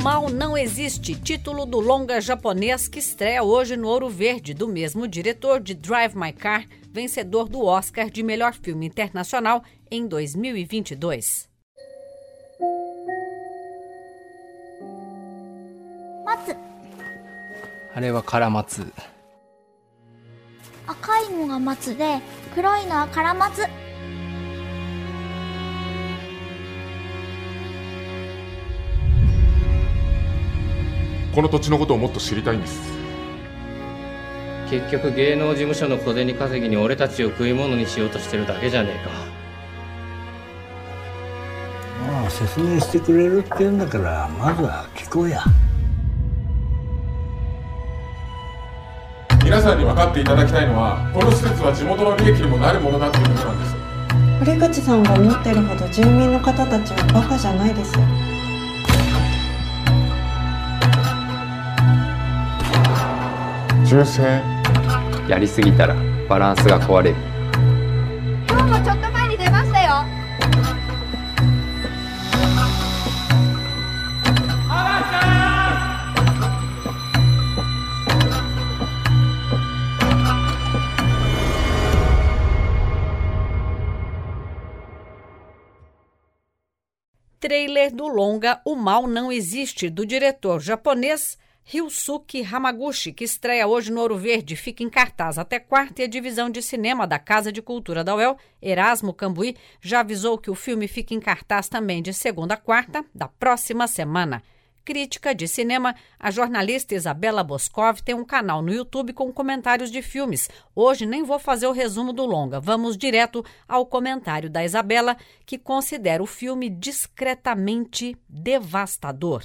Mal Não Existe, título do longa japonês que estreia hoje no Ouro Verde, do mesmo diretor de Drive My Car, vencedor do Oscar de melhor filme internacional em 2022. 松。 あれはカラマツ。 赤いのが松で、黒いのはカラマツ。 この土地のことをもっと知りたいんです。 結局芸能事務所の小銭稼ぎに俺たちを食い物にしようとしてるだけじゃねえか。 まあ説明してくれるって言うんだからまずは聞こうや。 皆さんに分かっていただきたいのは、この施設は地元の利益にもなるものだということなんです。 堀口さんが思ってるほど住民の方たちはバカじゃないですよ。 銃声やりすぎたらバランスが壊れる。 今日もちょっと前に出ましたよ。 Trailer do longa O Mal Não Existe, do diretor japonês Ryusuke Hamaguchi, que estreia hoje no Ouro Verde, fica em cartaz até quarta, e a divisão de cinema da Casa de Cultura da UEL, Erasmo Cambuí, já avisou que o filme fica em cartaz também de segunda a quarta da próxima semana. Crítica de cinema, a jornalista Isabela Boscov tem um canal no YouTube com comentários de filmes. Hoje nem vou fazer o resumo do longa, vamos direto ao comentário da Isabela, que considera o filme discretamente devastador.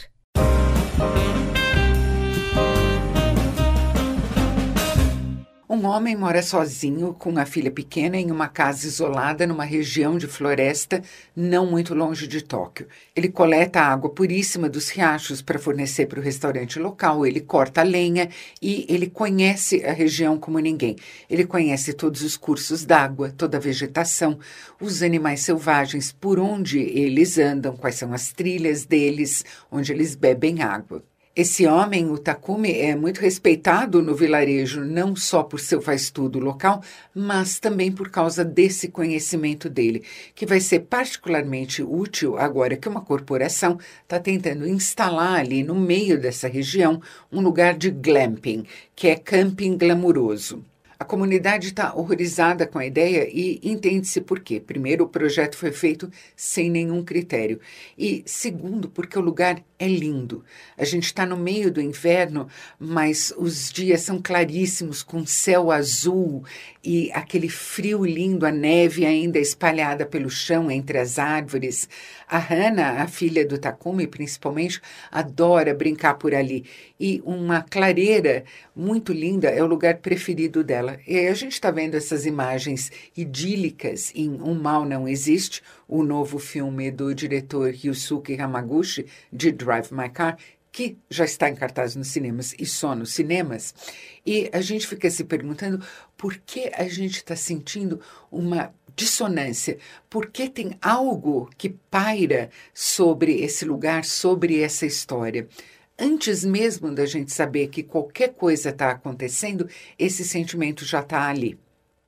Um homem mora sozinho com a filha pequena em uma casa isolada numa região de floresta não muito longe de Tóquio. Ele coleta a água puríssima dos riachos para fornecer para o restaurante local, ele corta a lenha e ele conhece a região como ninguém. Ele conhece todos os cursos d'água, toda a vegetação, os animais selvagens, por onde eles andam, quais são as trilhas deles, onde eles bebem água. Esse homem, o Takumi, é muito respeitado no vilarejo, não só por seu faz-tudo local, mas também por causa desse conhecimento dele, que vai ser particularmente útil agora que uma corporação está tentando instalar ali no meio dessa região um lugar de glamping, que é camping glamuroso. A comunidade está horrorizada com a ideia e entende-se por quê. Primeiro, o projeto foi feito sem nenhum critério. E segundo, porque o lugar é lindo. A gente está no meio do inverno, mas os dias são claríssimos, com céu azul e aquele frio lindo, a neve ainda espalhada pelo chão entre as árvores. A Hana, a filha do Takumi, principalmente, adora brincar por ali. E uma clareira muito linda é o lugar preferido dela. E aí a gente está vendo essas imagens idílicas em Um Mal Não Existe, o novo filme do diretor Ryusuke Hamaguchi, de Drive My Car, que já está em cartaz nos cinemas e só nos cinemas. E a gente fica se perguntando por que a gente está sentindo uma dissonância, por que tem algo que paira sobre esse lugar, sobre essa história. Antes mesmo da gente saber que qualquer coisa está acontecendo, esse sentimento já está ali.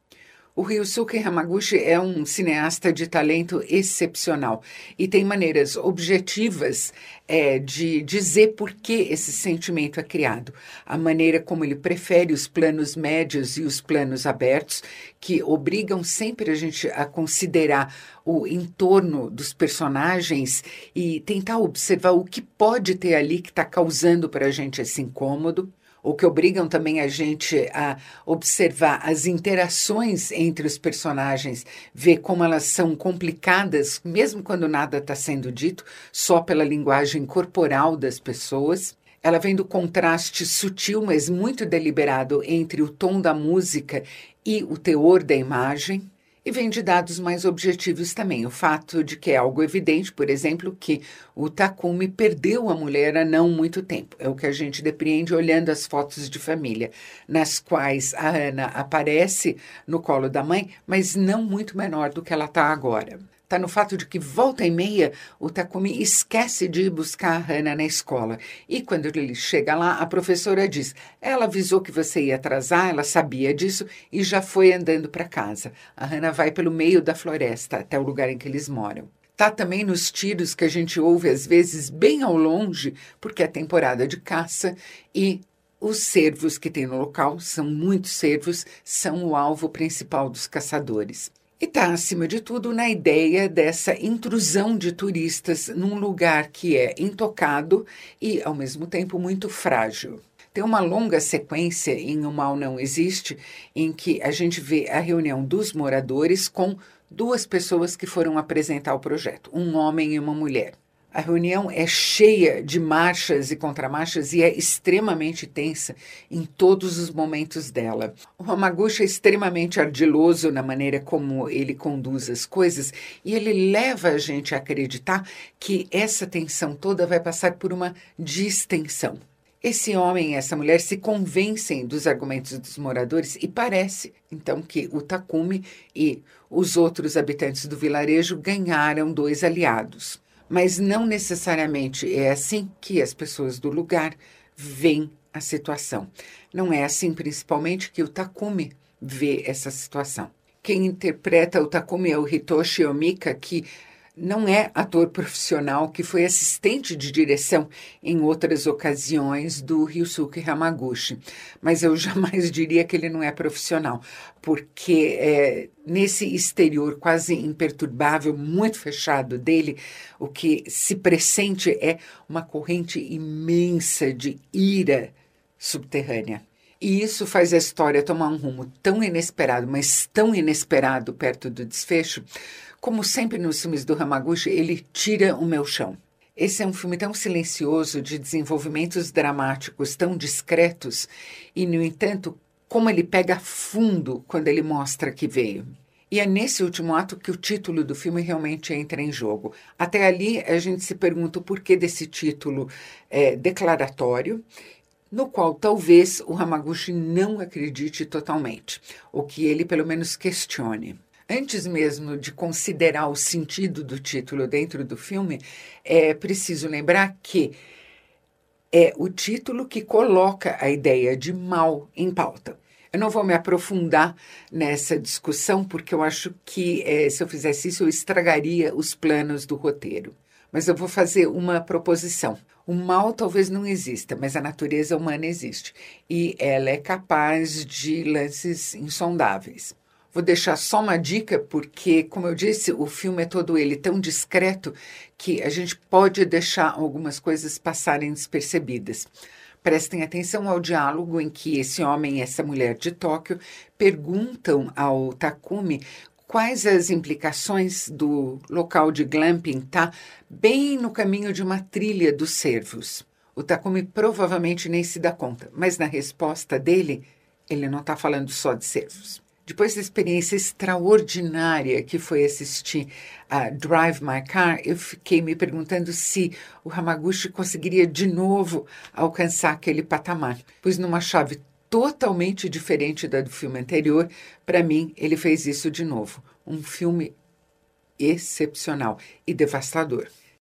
O Ryusuke Hamaguchi é um cineasta de talento excepcional e tem maneiras objetivas de dizer por que esse sentimento é criado. A maneira como ele prefere os planos médios e os planos abertos, que obrigam sempre a gente a considerar o entorno dos personagens e tentar observar o que pode ter ali que está causando para a gente esse incômodo. Ou que obrigam também a gente a observar as interações entre os personagens, ver como elas são complicadas, mesmo quando nada está sendo dito, só pela linguagem corporal das pessoas. Ela vem do contraste sutil, mas muito deliberado, entre o tom da música e o teor da imagem. E vem de dados mais objetivos também. O fato de que é algo evidente, por exemplo, que o Takumi perdeu a mulher há não muito tempo. É o que a gente depreende olhando as fotos de família, nas quais a Hana aparece no colo da mãe, mas não muito menor do que ela está agora. está no fato de que, volta e meia, o Takumi esquece de ir buscar a Hana na escola. E quando ele chega lá, a professora diz, ela avisou que você ia atrasar, ela sabia disso e já foi andando para casa. A Hana vai pelo meio da floresta até o lugar em que eles moram. Tá também nos tiros que a gente ouve às vezes bem ao longe, porque é temporada de caça e os cervos que tem no local, são muitos cervos, são o alvo principal dos caçadores. E está, acima de tudo, na ideia dessa intrusão de turistas num lugar que é intocado e, ao mesmo tempo, muito frágil. Tem uma longa sequência em O Mal Não Existe, em que a gente vê a reunião dos moradores com duas pessoas que foram apresentar o projeto, um homem e uma mulher. A reunião é cheia de marchas e contramarchas e é extremamente tensa em todos os momentos dela. O Hamaguchi é extremamente ardiloso na maneira como ele conduz as coisas e ele leva a gente a acreditar que essa tensão toda vai passar por uma distensão. Esse homem e essa mulher se convencem dos argumentos dos moradores e parece, então, que o Takumi e os outros habitantes do vilarejo ganharam 2 aliados. Mas não necessariamente é assim que as pessoas do lugar veem a situação. Não é assim, principalmente, que o Takumi vê essa situação. Quem interpreta o Takumi é o Hitoshi Omika, que não é ator profissional, que foi assistente de direção em outras ocasiões do Ryusuke Hamaguchi. Mas eu jamais diria que ele não é profissional, porque nesse exterior quase imperturbável, muito fechado dele, o que se pressente é uma corrente imensa de ira subterrânea. E isso faz a história tomar um rumo tão inesperado, mas tão inesperado perto do desfecho. Como sempre nos filmes do Hamaguchi, ele tira o meu chão. Esse é um filme tão silencioso, de desenvolvimentos dramáticos tão discretos, e, no entanto, como ele pega fundo quando ele mostra que veio. E é nesse último ato que o título do filme realmente entra em jogo. Até ali, a gente se pergunta o porquê desse título declaratório, no qual talvez o Hamaguchi não acredite totalmente, ou que ele pelo menos questione. Antes mesmo de considerar o sentido do título dentro do filme, é preciso lembrar que é o título que coloca a ideia de mal em pauta. Eu não vou me aprofundar nessa discussão, porque eu acho que se eu fizesse isso, eu estragaria os planos do roteiro. Mas eu vou fazer uma proposição. O mal talvez não exista, mas a natureza humana existe. E ela é capaz de lances insondáveis. Vou deixar só uma dica, porque, como eu disse, o filme é todo ele tão discreto que a gente pode deixar algumas coisas passarem despercebidas. Prestem atenção ao diálogo em que esse homem e essa mulher de Tóquio perguntam ao Takumi quais as implicações do local de glamping tá bem no caminho de uma trilha dos cervos. O Takumi provavelmente nem se dá conta, mas na resposta dele, ele não está falando só de cervos. Depois da experiência extraordinária que foi assistir a Drive My Car, eu fiquei me perguntando se o Hamaguchi conseguiria de novo alcançar aquele patamar. Pois numa chave totalmente diferente da do filme anterior, para mim, ele fez isso de novo. Um filme excepcional e devastador.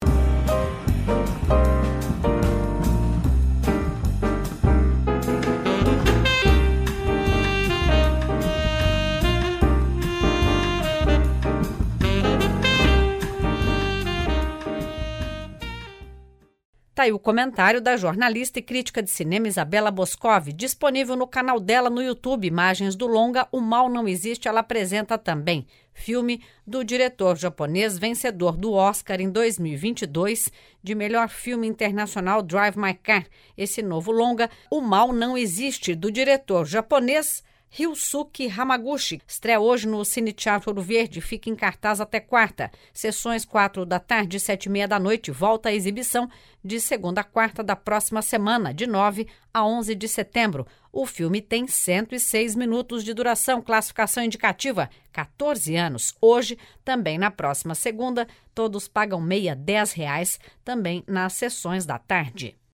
Tá aí o comentário da jornalista e crítica de cinema Isabela Boscov, disponível no canal dela no YouTube. Imagens do longa O Mal Não Existe, ela apresenta também filme do diretor japonês vencedor do Oscar em 2022 de melhor filme internacional, Drive My Car. Esse novo longa, O Mal Não Existe, do diretor japonês Ryusuke Hamaguchi, estreia hoje no Cine Teatro Ouro Verde, fica em cartaz até quarta. Sessões 4 da tarde e 7h30 da noite, volta à exibição de segunda a quarta da próxima semana, de 9 a 11 de setembro. O filme tem 106 minutos de duração, classificação indicativa 14 anos. Hoje, também na próxima segunda, todos pagam meia R$10, também nas sessões da tarde.